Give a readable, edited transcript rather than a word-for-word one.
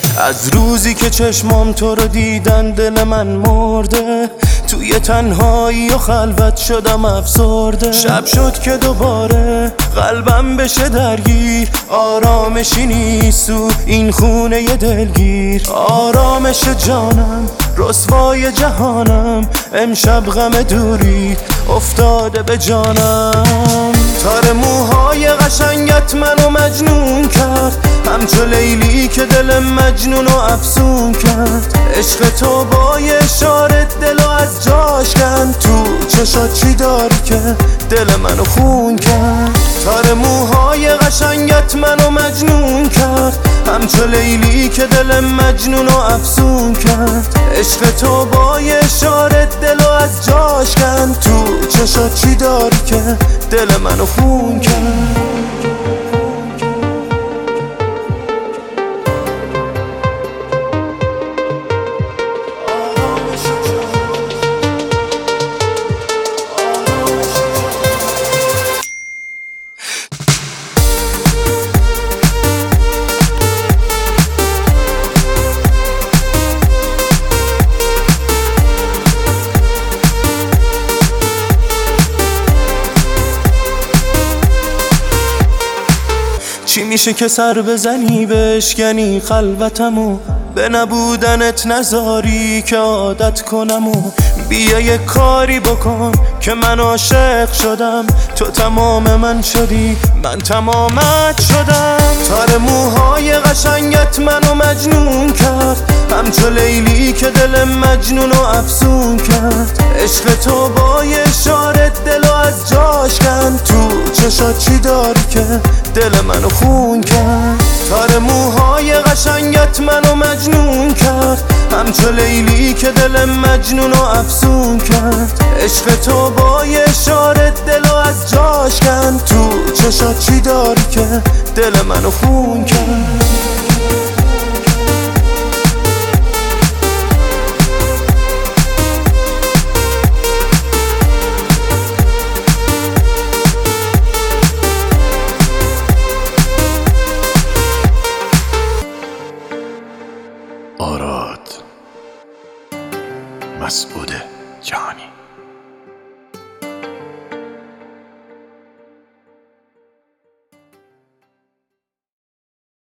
از روزی که چشمام تو رو دیدن دل من مرده، توی تنهایی و خلوت شدم افسرده. شب شد که دوباره قلبم بشه درگیر، آرامشی نیست و این خونه ی دلگیر. آرامش جانم رسوای جهانم، امشب غم دوری افتاده به جانم. تار موهای قشنگت منو مجنون کرد، همچو لیلی که دل مجنون و افسون کرد. عشق تو با اشارت دلو از جاش کن، تو چشات چی داری که دل منو خون کرد. تار موهای قشنگت منو مجنون کرد، همچو لیلی که دل مجنون و افسون کرد. عشق تو با اشارت دلو از جاش کن، تو چشات چی داری که دل منو خون کرد. چی میشه که سر بزنی بشکنی خلوتمو، به نبودنت نذاری که عادت کنم. و بیا یه کاری بکن که من عاشق شدم، تو تمام من شدی من تمامت شدم. تار موهای قشنگت منو مجنون کرد، همچو لیلی که دل مجنون و افسون کرد. عشق تو با اشارت دلو از جاش کن، تو چشات چی داری که دل منو خون کرد. تار موهای قشنگت منو مجنون کرد، همچو لیلی که دل مجنون و افسون کرد. عشق تو با اشارت دلو از جاش کن، تو چشات چی داری که دل منو خون کرد.